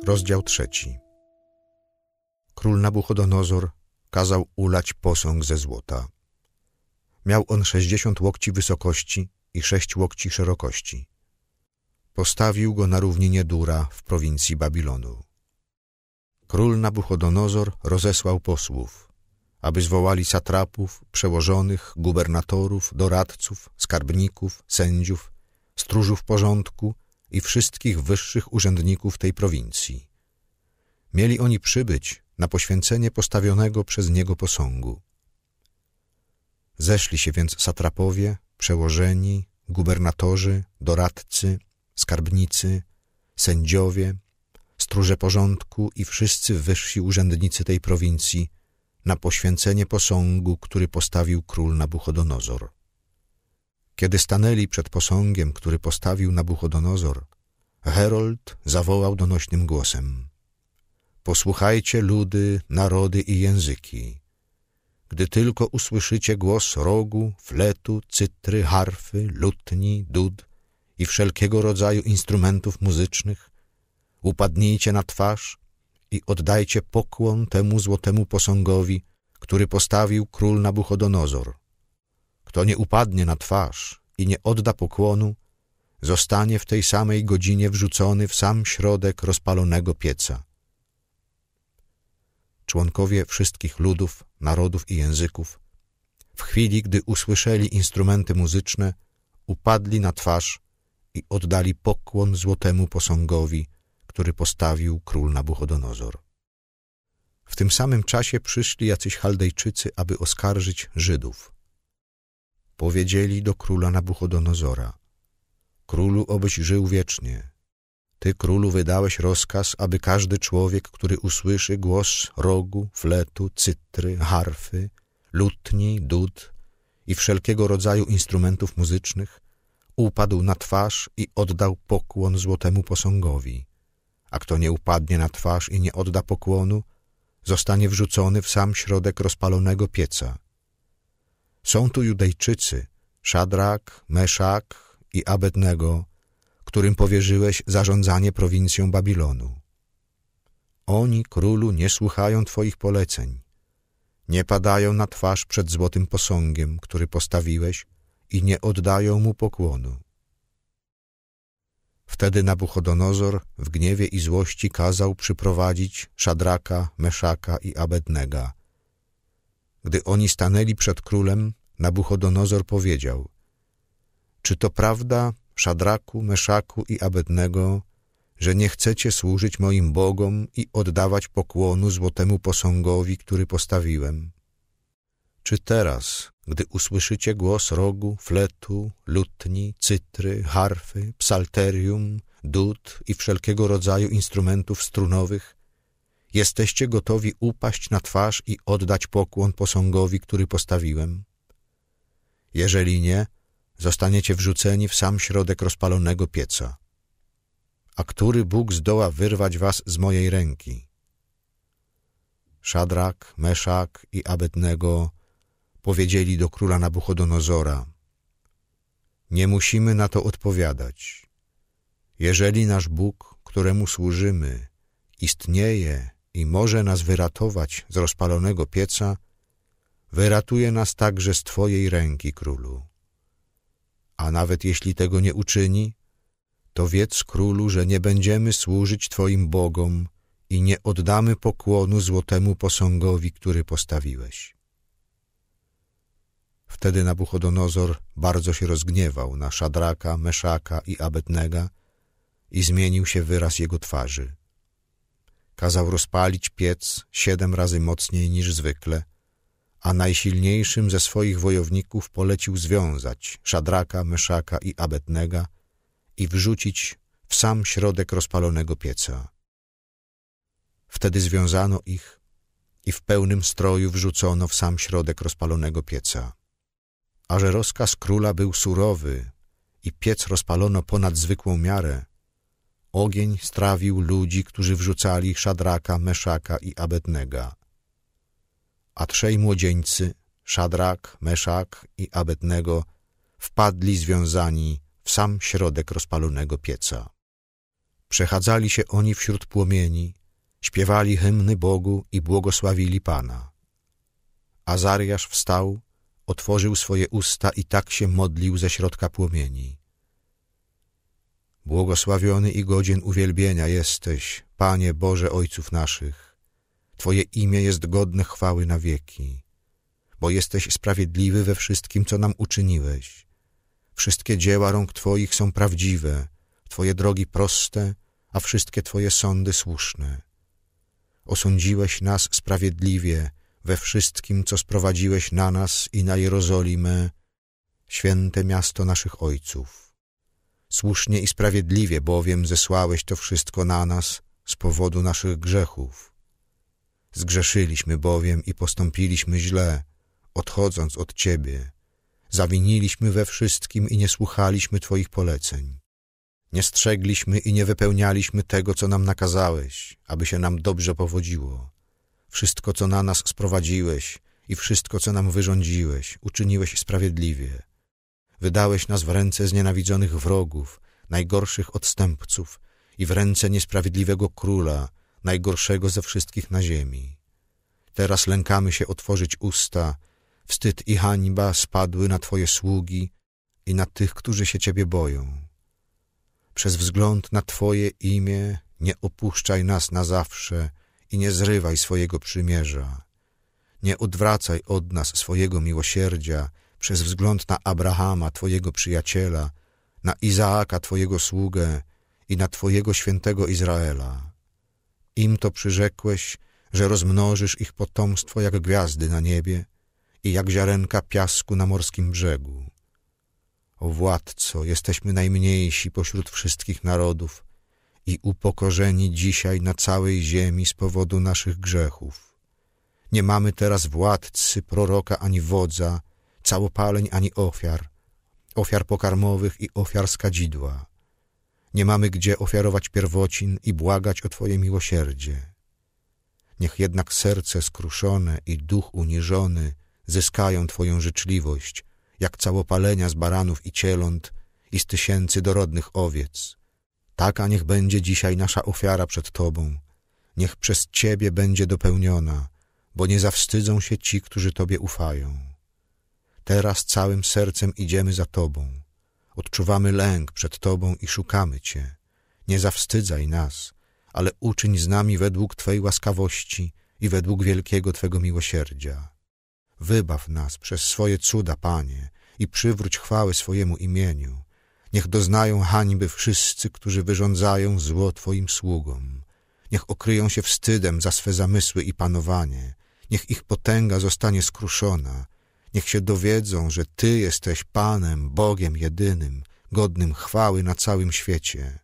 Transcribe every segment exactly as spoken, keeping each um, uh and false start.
Rozdział trzeci. Król Nabuchodonozor kazał ulać posąg ze złota. Miał on sześćdziesiąt łokci wysokości i sześć łokci szerokości. Postawił go na równinie Dura w prowincji Babilonu. Król Nabuchodonozor rozesłał posłów, aby zwołali satrapów, przełożonych, gubernatorów, doradców, skarbników, sędziów, stróżów porządku i wszystkich wyższych urzędników tej prowincji. Mieli oni przybyć na poświęcenie postawionego przez niego posągu. Zeszli się więc satrapowie, przełożeni, gubernatorzy, doradcy, skarbnicy, sędziowie, stróże porządku i wszyscy wyżsi urzędnicy tej prowincji na poświęcenie posągu, który postawił król Nabuchodonozor. Kiedy stanęli przed posągiem, który postawił Nabuchodonozor, herold zawołał donośnym głosem: Posłuchajcie, ludy, narody i języki. Gdy tylko usłyszycie głos rogu, fletu, cytry, harfy, lutni, dud i wszelkiego rodzaju instrumentów muzycznych, upadnijcie na twarz i oddajcie pokłon temu złotemu posągowi, który postawił król Nabuchodonozor. Kto nie upadnie na twarz i nie odda pokłonu, zostanie w tej samej godzinie wrzucony w sam środek rozpalonego pieca. Członkowie wszystkich ludów, narodów i języków, w chwili, gdy usłyszeli instrumenty muzyczne, upadli na twarz i oddali pokłon złotemu posągowi, który postawił król Nabuchodonozor. W tym samym czasie przyszli jacyś Chaldejczycy, aby oskarżyć Żydów. Powiedzieli do króla Nabuchodonozora: Królu, obyś żył wiecznie. Ty, królu, wydałeś rozkaz, aby każdy człowiek, który usłyszy głos rogu, fletu, cytry, harfy, lutni, dud i wszelkiego rodzaju instrumentów muzycznych, upadł na twarz i oddał pokłon złotemu posągowi. A kto nie upadnie na twarz i nie odda pokłonu, zostanie wrzucony w sam środek rozpalonego pieca. Są tu Judejczycy, Szadrak, Meszak i Abednego, którym powierzyłeś zarządzanie prowincją Babilonu. Oni, królu, nie słuchają twoich poleceń, nie padają na twarz przed złotym posągiem, który postawiłeś, i nie oddają mu pokłonu. Wtedy Nabuchodonozor w gniewie i złości kazał przyprowadzić Szadraka, Meszaka i Abednega. Gdy oni stanęli przed królem, Nabuchodonozor powiedział: Czy to prawda, Szadraku, Meszaku i Abednego, że nie chcecie służyć moim bogom i oddawać pokłonu złotemu posągowi, który postawiłem? Czy teraz, gdy usłyszycie głos rogu, fletu, lutni, cytry, harfy, psalterium, dud i wszelkiego rodzaju instrumentów strunowych, jesteście gotowi upaść na twarz i oddać pokłon posągowi, który postawiłem? Jeżeli nie, zostaniecie wrzuceni w sam środek rozpalonego pieca. A który Bóg zdoła wyrwać was z mojej ręki? Szadrak, Meszak i Abednego powiedzieli do króla Nabuchodonozora: Nie musimy na to odpowiadać. Jeżeli nasz Bóg, któremu służymy, istnieje i może nas wyratować z rozpalonego pieca, wyratuje nas także z twojej ręki, królu. A nawet jeśli tego nie uczyni, to wiedz, królu, że nie będziemy służyć twoim bogom i nie oddamy pokłonu złotemu posągowi, który postawiłeś. Wtedy Nabuchodonozor bardzo się rozgniewał na Szadraka, Meszaka i Abednega i zmienił się wyraz jego twarzy. Kazał rozpalić piec siedem razy mocniej niż zwykle, a najsilniejszym ze swoich wojowników polecił związać Szadraka, Meszaka i Abednega i wrzucić w sam środek rozpalonego pieca. Wtedy związano ich i w pełnym stroju wrzucono w sam środek rozpalonego pieca. A że rozkaz króla był surowy i piec rozpalono ponad zwykłą miarę, ogień strawił ludzi, którzy wrzucali Szadraka, Meszaka i Abednega. A trzej młodzieńcy, Szadrak, Meszak i Abednego, wpadli związani w sam środek rozpalonego pieca. Przechadzali się oni wśród płomieni, śpiewali hymny Bogu i błogosławili Pana. Azariasz wstał, otworzył swoje usta i tak się modlił ze środka płomieni. Błogosławiony i godzien uwielbienia jesteś, Panie Boże ojców naszych. Twoje imię jest godne chwały na wieki, bo jesteś sprawiedliwy we wszystkim, co nam uczyniłeś. Wszystkie dzieła rąk Twoich są prawdziwe, Twoje drogi proste, a wszystkie Twoje sądy słuszne. Osądziłeś nas sprawiedliwie we wszystkim, co sprowadziłeś na nas i na Jerozolimę, święte miasto naszych ojców. Słusznie i sprawiedliwie bowiem zesłałeś to wszystko na nas z powodu naszych grzechów. Zgrzeszyliśmy bowiem i postąpiliśmy źle, odchodząc od Ciebie. Zawiniliśmy we wszystkim i nie słuchaliśmy Twoich poleceń. Nie strzegliśmy i nie wypełnialiśmy tego, co nam nakazałeś, aby się nam dobrze powodziło. Wszystko, co na nas sprowadziłeś i wszystko, co nam wyrządziłeś, uczyniłeś sprawiedliwie. Wydałeś nas w ręce znienawidzonych wrogów, najgorszych odstępców i w ręce niesprawiedliwego króla, najgorszego ze wszystkich na ziemi. Teraz lękamy się otworzyć usta, wstyd i hańba spadły na Twoje sługi i na tych, którzy się Ciebie boją. Przez wzgląd na Twoje imię nie opuszczaj nas na zawsze i nie zrywaj swojego przymierza. Nie odwracaj od nas swojego miłosierdzia przez wzgląd na Abrahama, Twojego przyjaciela, na Izaaka, Twojego sługę i na Twojego świętego Izraela. Im to przyrzekłeś, że rozmnożysz ich potomstwo jak gwiazdy na niebie i jak ziarenka piasku na morskim brzegu. O Władco, jesteśmy najmniejsi pośród wszystkich narodów i upokorzeni dzisiaj na całej ziemi z powodu naszych grzechów. Nie mamy teraz władcy, proroka ani wodza, całopaleń ani ofiar, ofiar pokarmowych i ofiar z kadzidła. Nie mamy gdzie ofiarować pierwocin i błagać o Twoje miłosierdzie. Niech jednak serce skruszone i duch uniżony zyskają Twoją życzliwość, jak całopalenia z baranów i cieląt i z tysięcy dorodnych owiec. Taka niech będzie dzisiaj nasza ofiara przed Tobą. Niech przez Ciebie będzie dopełniona, bo nie zawstydzą się ci, którzy Tobie ufają. Teraz całym sercem idziemy za Tobą. Odczuwamy lęk przed Tobą i szukamy Cię. Nie zawstydzaj nas, ale uczyń z nami według Twej łaskawości i według wielkiego Twego miłosierdzia. Wybaw nas przez swoje cuda, Panie, i przywróć chwały swojemu imieniu. Niech doznają hańby wszyscy, którzy wyrządzają zło Twoim sługom. Niech okryją się wstydem za swe zamysły i panowanie. Niech ich potęga zostanie skruszona. Niech się dowiedzą, że Ty jesteś Panem, Bogiem jedynym, godnym chwały na całym świecie.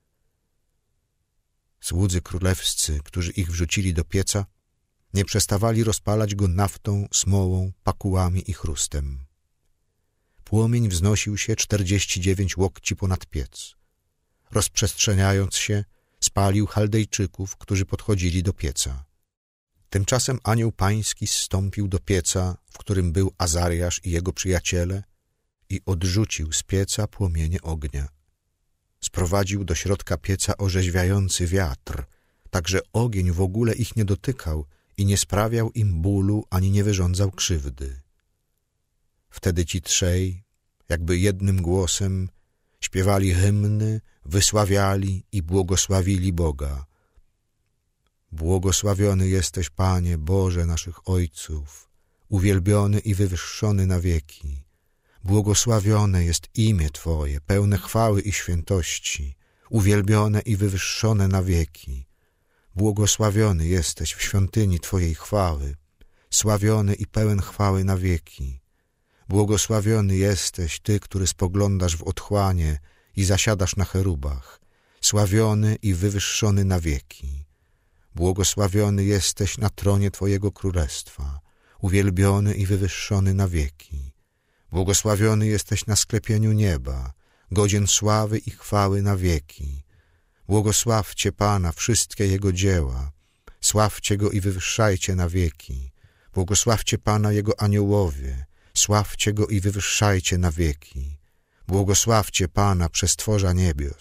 Słudzy królewscy, którzy ich wrzucili do pieca, nie przestawali rozpalać go naftą, smołą, pakułami i chrustem. Płomień wznosił się czterdzieści dziewięć łokci ponad piec. Rozprzestrzeniając się, spalił Chaldejczyków, którzy podchodzili do pieca. Tymczasem anioł pański zstąpił do pieca, w którym był Azariasz i jego przyjaciele, i odrzucił z pieca płomienie ognia. Sprowadził do środka pieca orzeźwiający wiatr, tak że ogień w ogóle ich nie dotykał i nie sprawiał im bólu ani nie wyrządzał krzywdy. Wtedy ci trzej, jakby jednym głosem, śpiewali hymny, wysławiali i błogosławili Boga. Błogosławiony jesteś, Panie, Boże naszych ojców, uwielbiony i wywyższony na wieki. Błogosławione jest imię Twoje, pełne chwały i świętości, uwielbione i wywyższone na wieki. Błogosławiony jesteś w świątyni Twojej chwały, sławiony i pełen chwały na wieki. Błogosławiony jesteś Ty, który spoglądasz w otchłanie i zasiadasz na cherubach, sławiony i wywyższony na wieki. Błogosławiony jesteś na tronie Twojego królestwa, uwielbiony i wywyższony na wieki. Błogosławiony jesteś na sklepieniu nieba, godzien sławy i chwały na wieki. Błogosławcie Pana wszystkie Jego dzieła, sławcie Go i wywyższajcie na wieki. Błogosławcie Pana Jego aniołowie, sławcie Go i wywyższajcie na wieki. Błogosławcie Pana przestworza niebios,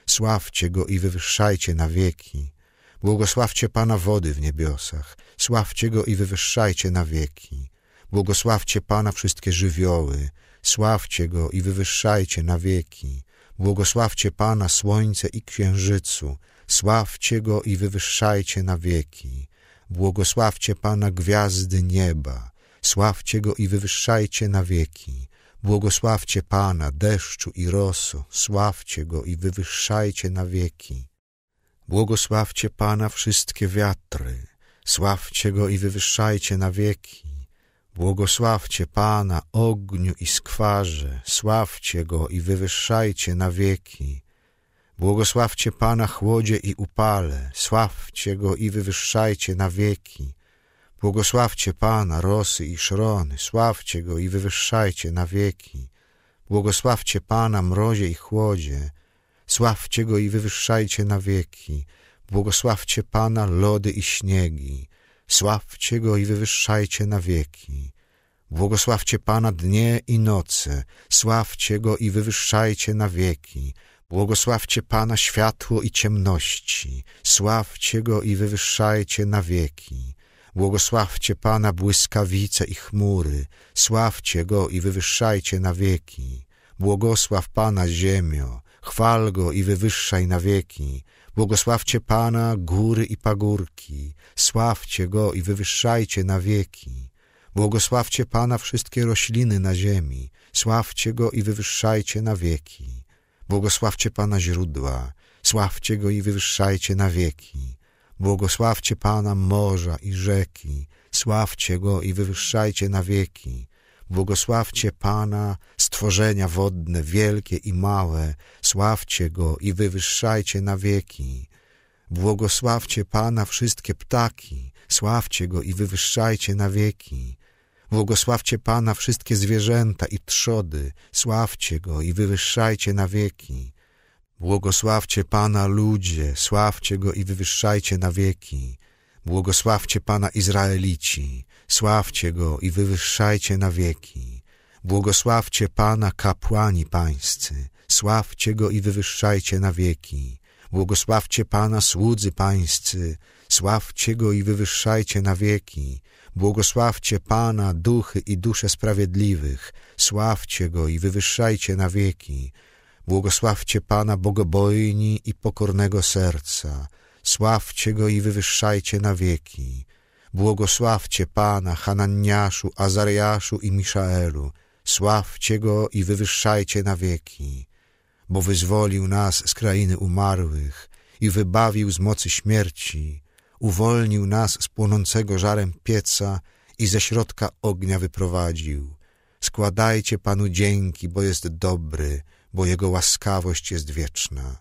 sławcie Go i wywyższajcie na wieki. Błogosławcie Pana wody w niebiosach, sławcie Go i wywyższajcie na wieki. Błogosławcie Pana wszystkie żywioły, sławcie Go i wywyższajcie na wieki. Błogosławcie Pana słońce i księżycu, sławcie Go i wywyższajcie na wieki. Błogosławcie Pana gwiazdy nieba, sławcie Go i wywyższajcie na wieki. Błogosławcie Pana deszczu i rosu, sławcie Go i wywyższajcie na wieki. Błogosławcie Pana wszystkie wiatry, sławcie Go i wywyższajcie na wieki. Błogosławcie Pana ogniu i skwarze, sławcie Go i wywyższajcie na wieki. Błogosławcie Pana chłodzie i upale, sławcie Go i wywyższajcie na wieki. Błogosławcie Pana rosy i szrony, sławcie Go i wywyższajcie na wieki. Błogosławcie Pana mrozie i chłodzie, sławcie Go i wywyższajcie na wieki. Błogosławcie Pana lody i śniegi, sławcie Go i wywyższajcie na wieki. Błogosławcie Pana dnie i noce, sławcie Go i wywyższajcie na wieki. Błogosławcie Pana światło i ciemności, sławcie Go i wywyższajcie na wieki. Błogosławcie Pana błyskawice i chmury, sławcie Go i wywyższajcie na wieki. Błogosław Pana ziemio, chwal Go i wywyższaj na wieki. Błogosławcie Pana góry i pagórki, sławcie Go i wywyższajcie na wieki. Błogosławcie Pana wszystkie rośliny na ziemi, sławcie Go i wywyższajcie na wieki. Błogosławcie Pana źródła, sławcie Go i wywyższajcie na wieki. Błogosławcie Pana morza i rzeki, sławcie Go i wywyższajcie na wieki. Błogosławcie Pana stworzenia wodne, wielkie i małe, sławcie Go i wywyższajcie na wieki. Błogosławcie Pana wszystkie ptaki, sławcie Go i wywyższajcie na wieki. Błogosławcie Pana wszystkie zwierzęta i trzody, sławcie Go i wywyższajcie na wieki. Błogosławcie Pana ludzie, sławcie Go i wywyższajcie na wieki. Błogosławcie Pana Izraelici, sławcie Go i wywyższajcie na wieki. Błogosławcie Pana kapłani pańscy, sławcie Go i wywyższajcie na wieki. Błogosławcie Pana słudzy pańscy, sławcie Go i wywyższajcie na wieki. Błogosławcie Pana duchy i dusze sprawiedliwych, sławcie Go i wywyższajcie na wieki. Błogosławcie Pana bogobojni i pokornego serca, sławcie Go i wywyższajcie na wieki. Błogosławcie Pana Hananiaszu, Azariaszu i Miszaelu, sławcie Go i wywyższajcie na wieki. Bo wyzwolił nas z krainy umarłych i wybawił z mocy śmierci, uwolnił nas z płonącego żarem pieca i ze środka ognia wyprowadził. Składajcie Panu dzięki, bo jest dobry, bo Jego łaskawość jest wieczna.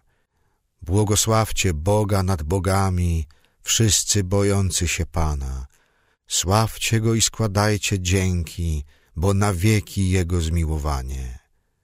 Błogosławcie Boga nad bogami, wszyscy bojący się Pana. Sławcie Go i składajcie dzięki, bo na wieki Jego zmiłowanie.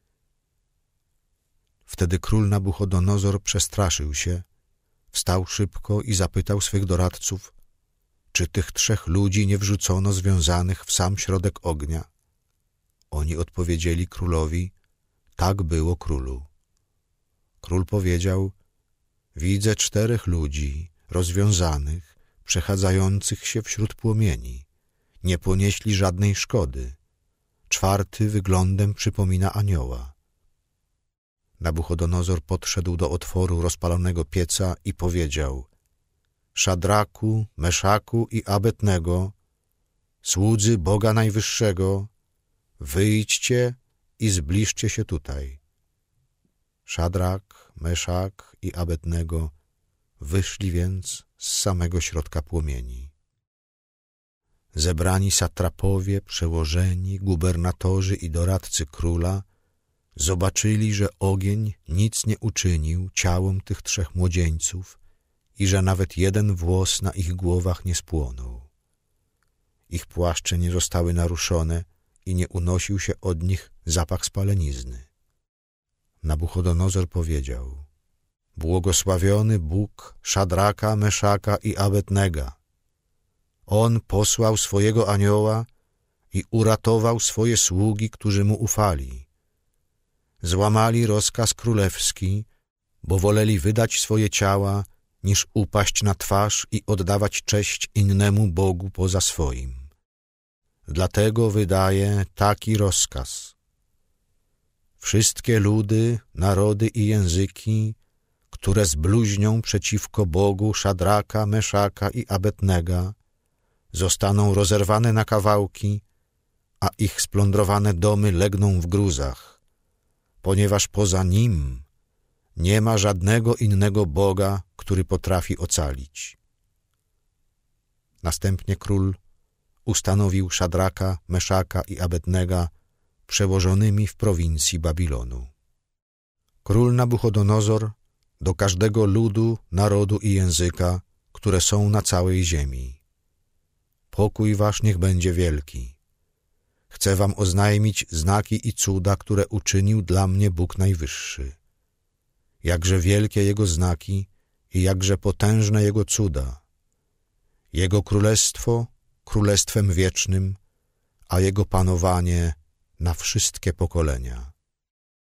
Wtedy król Nabuchodonozor przestraszył się, wstał szybko i zapytał swych doradców, czy tych trzech ludzi nie wrzucono związanych w sam środek ognia. Oni odpowiedzieli królowi, tak było, królu. Król powiedział, widzę czterech ludzi rozwiązanych, przechadzających się wśród płomieni. Nie ponieśli żadnej szkody. Czwarty wyglądem przypomina anioła. Nabuchodonozor podszedł do otworu rozpalonego pieca i powiedział, Szadraku, Meszaku i Abednego, słudzy Boga Najwyższego, wyjdźcie i zbliżcie się tutaj. Szadrak, Meszak i Abednego wyszli więc z samego środka płomieni. Zebrani satrapowie, przełożeni, gubernatorzy i doradcy króla zobaczyli, że ogień nic nie uczynił ciałom tych trzech młodzieńców i że nawet jeden włos na ich głowach nie spłonął. Ich płaszcze nie zostały naruszone i nie unosił się od nich zapach spalenizny. Nabuchodonozor powiedział, błogosławiony Bóg Szadraka, Meszaka i Abednego. On posłał swojego anioła i uratował swoje sługi, którzy mu ufali. Złamali rozkaz królewski bo woleli wydać swoje ciała, niż upaść na twarz i oddawać cześć innemu Bogu poza swoim. Dlatego wydaje taki rozkaz. Wszystkie ludy, narody i języki, które zbluźnią przeciwko Bogu Szadraka, Meszaka i Abednego, zostaną rozerwane na kawałki, a ich splądrowane domy legną w gruzach, ponieważ poza Nim nie ma żadnego innego Boga, który potrafi ocalić. Następnie król ustanowił Szadraka, Meszaka i Abednego przełożonymi w prowincji Babilonu. Król Nabuchodonozor do każdego ludu, narodu i języka, które są na całej ziemi. Pokój wasz niech będzie wielki. Chcę wam oznajmić znaki i cuda, które uczynił dla mnie Bóg Najwyższy. Jakże wielkie Jego znaki i jakże potężne Jego cuda. Jego królestwo królestwem wiecznym, a Jego panowanie na wszystkie pokolenia.